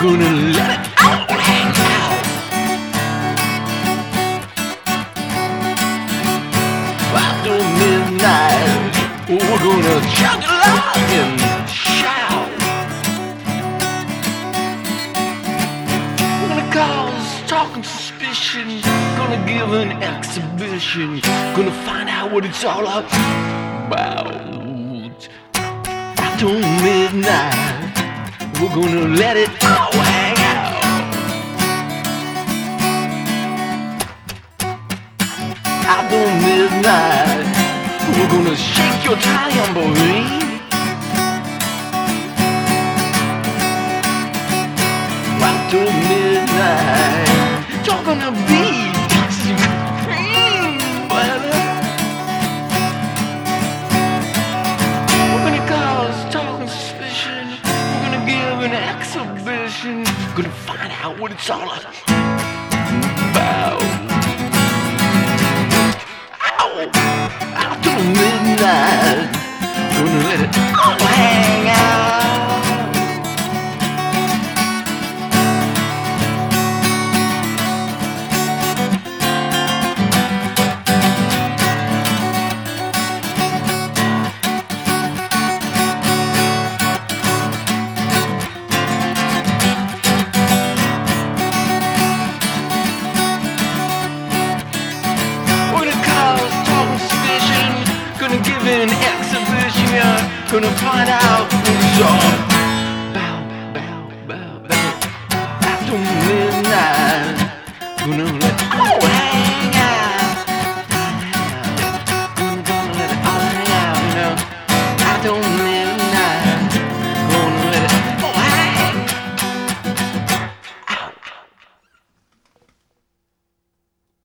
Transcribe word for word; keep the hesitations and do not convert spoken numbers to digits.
We're gonna let it all hang out. After midnight, we're gonna chug along and shout. We're gonna cause talk and suspicion. Gonna give an exhibition. Gonna find out what it's all about. After midnight, we're gonna let it all hang out. After midnight, we're gonna shake your tambourine. After midnight, you're gonna be Pixie Cream, baby. We're gonna cause talk and suspicion. We're gonna give an exhibition. Gonna find out what it's all about. After midnight, gonna let it all hang out. Gonna give an exhibition, yeah. Gonna find out who's all bow, bow, bow, bow. After